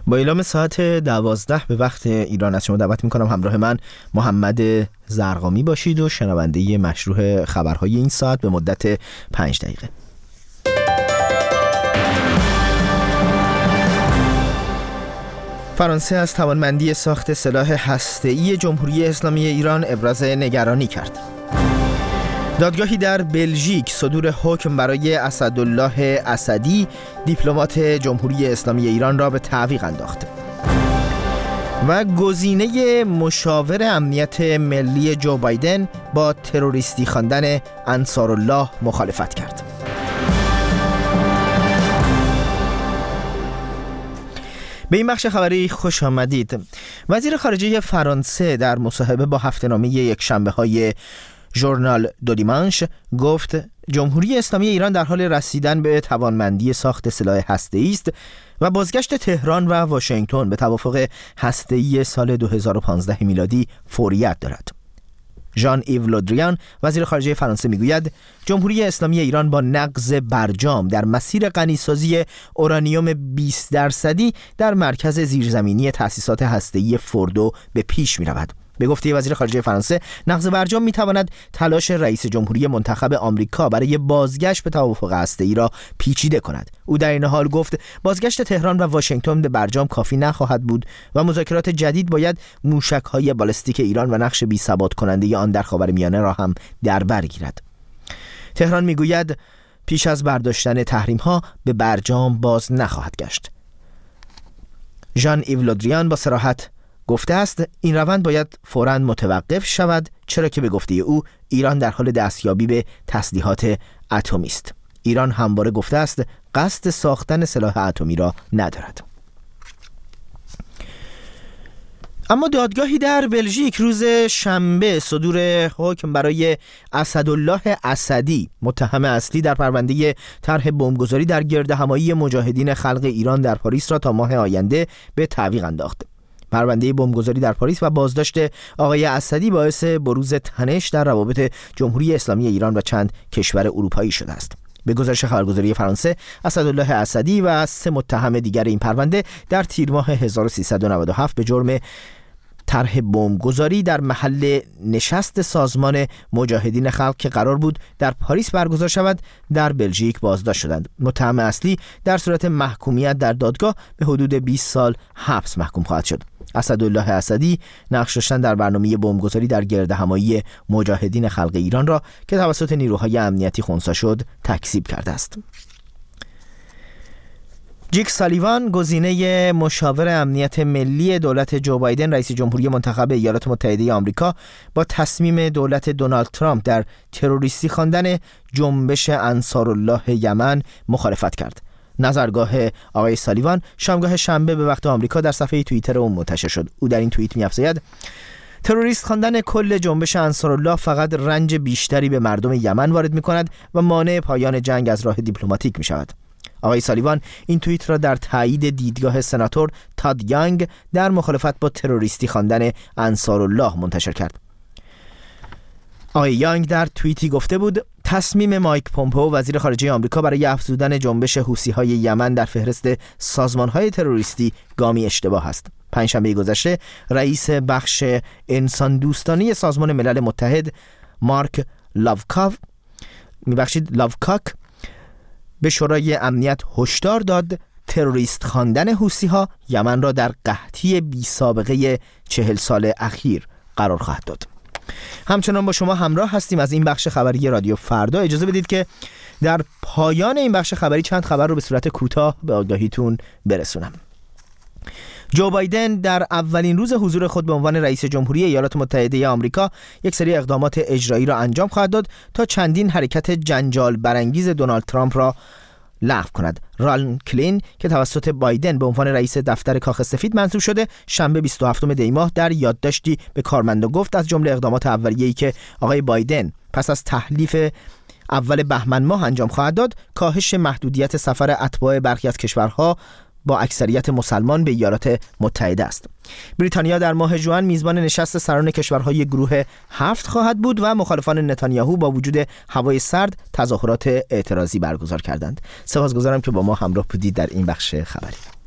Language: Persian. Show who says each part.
Speaker 1: با اعلام ساعت 12 به وقت ایران از شما دعوت میکنم همراه من محمد زرقامی باشید و شنونده مشروع خبرهای این ساعت به مدت 5 دقیقه. فرانسه از توانمندی ساخت سلاح هسته‌ای جمهوری اسلامی ایران ابراز نگرانی کرد. دادگاهی در بلژیک صدور حکم برای اسدالله اسدی دیپلمات جمهوری اسلامی ایران را به تعویق انداخت. و گزینه مشاور امنیت ملی جو بایدن با تروریستی خواندن انصارالله مخالفت کرد. به این بخش خبری خوش آمدید. وزیر خارجه فرانسه در مصاحبه با هفته‌نامه یکشنبه‌های ژورنال دو دیمانش گفت جمهوری اسلامی ایران در حال رسیدن به توانمندی ساخت سلاح هسته‌ای است و بازگشت تهران و واشنگتن به توافق هسته‌ای سال 2015 میلادی فوریت دارد. ژان ایو لودریان وزیر خارجه فرانسه میگوید جمهوری اسلامی ایران با نقض برجام در مسیر غنیسازی اورانیوم 20% در مرکز زیرزمینی تأسیسات هسته‌ای فوردو به پیش می‌رود. به گفته وزیر خارجه فرانسه، نقض برجام می‌تواند تلاش رئیس جمهوری منتخب آمریکا برای بازگشت به توافق هسته‌ای را پیچیده کند. او در این حال گفت بازگشت تهران و واشنگتن به برجام کافی نخواهد بود و مذاکرات جدید باید موشک‌های بالستیک ایران و نقش بی‌ثبات کننده آن در خاورمیانه را هم در بر گیرد. تهران می‌گوید پیش از برداشتن تحریم‌ها به برجام باز نخواهد گشت. ژان ایو لودریان با صراحت گفته است این روند باید فوراً متوقف شود، چرا که به گفته او ایران در حال دستیابی به تسلیحات اتمی است. ایران همواره گفته است قصد ساختن سلاح اتمی را ندارد. اما دادگاهی در بلژیک روز شنبه صدور حکم برای اسدالله اسدی متهم اصلی در پرونده طرح بمبگذاری در گردهمایی مجاهدین خلق ایران در پاریس را تا ماه آینده به تعویق انداخت. پرونده بمبگذاری در پاریس و بازداشت آقای اسدی باعث بروز تنش در روابط جمهوری اسلامی ایران و چند کشور اروپایی شده است. به گزارش خبرگزاری فرانسه، اسدالله اسدی و 3 متهم دیگر این پرونده در تیر ماه 1397 به جرم طرح بمبگذاری در محل نشست سازمان مجاهدین خلق که قرار بود در پاریس برگزار شود در بلژیک بازداشت شدند. متهم اصلی در صورت محکومیت در دادگاه به حدود 20 سال حبس محکوم خواهد شد. اسدالله اسدی نقش داشتن در برنامه بمبگذاری در گردهمایی مجاهدین خلق ایران را که توسط نیروهای امنیتی خنثی شد تکذیب کرده است. جیک سالیوان گزینه مشاور امنیت ملی دولت جو بایدن رئیس جمهوری منتخب ایالات متحده آمریکا با تصمیم دولت دونالد ترامپ در تروریستی خواندن جنبش انصارالله یمن مخالفت کرد. نظرگاه آقای سالیوان شامگاه شنبه به وقت آمریکا در صفحه توییتر او منتشر شد. او در این توییت می‌افزاید تروریست خواندن کل جنبش انصارالله فقط رنج بیشتری به مردم یمن وارد می‌کند و مانع پایان جنگ از راه دیپلماتیک می‌شود. آقای سالیوان این توییت را در تایید دیدگاه سناتور تاد یانگ در مخالفت با تروریستی خواندن انصارالله منتشر کرد. آقای یانگ در توییتی گفته بود تصمیم مایک پومپئو وزیر خارجه آمریکا برای افزودن جنبش حوثی‌های یمن در فهرست سازمان‌های تروریستی گامی اشتباه است. پنجشنبه گذشته رئیس بخش انسان دوستانه سازمان ملل متحد مارک لاوکاک به شورای امنیت هشدار داد تروریست خواندن حوثی‌ها یمن را در قحطی بی سابقه 40 سال اخیر قرار خواهد داد. همچنان با شما همراه هستیم از این بخش خبری رادیو فردا. اجازه بدید که در پایان این بخش خبری چند خبر رو به صورت کوتاه به آگاهیتون برسونم. جو بایدن در اولین روز حضور خود به عنوان رئیس جمهوری ایالات متحده آمریکا یک سری اقدامات اجرایی را انجام خواهد داد تا چندین حرکت جنجال برانگیز دونالد ترامپ را لغو کند. ران کلین که توسط بایدن به عنوان رئیس دفتر کاخ سفید منصوب شده شنبه 27 دی ماه در یادداشتی به کارمندا گفت از جمله اقدامات اولیه‌ای که آقای بایدن پس از تحلیف اول بهمن ماه انجام خواهد داد کاهش محدودیت سفر اتباع برخی از کشورها با اکثریت مسلمان به ایالات متحده است. بریتانیا در ماه ژوئن میزبان نشست سران کشورهای گروه 7 خواهد بود و مخالفان نتانیاهو با وجود هوای سرد تظاهرات اعتراضی برگزار کردند. سپاسگزارم که با ما همراه بودید در این بخش خبری.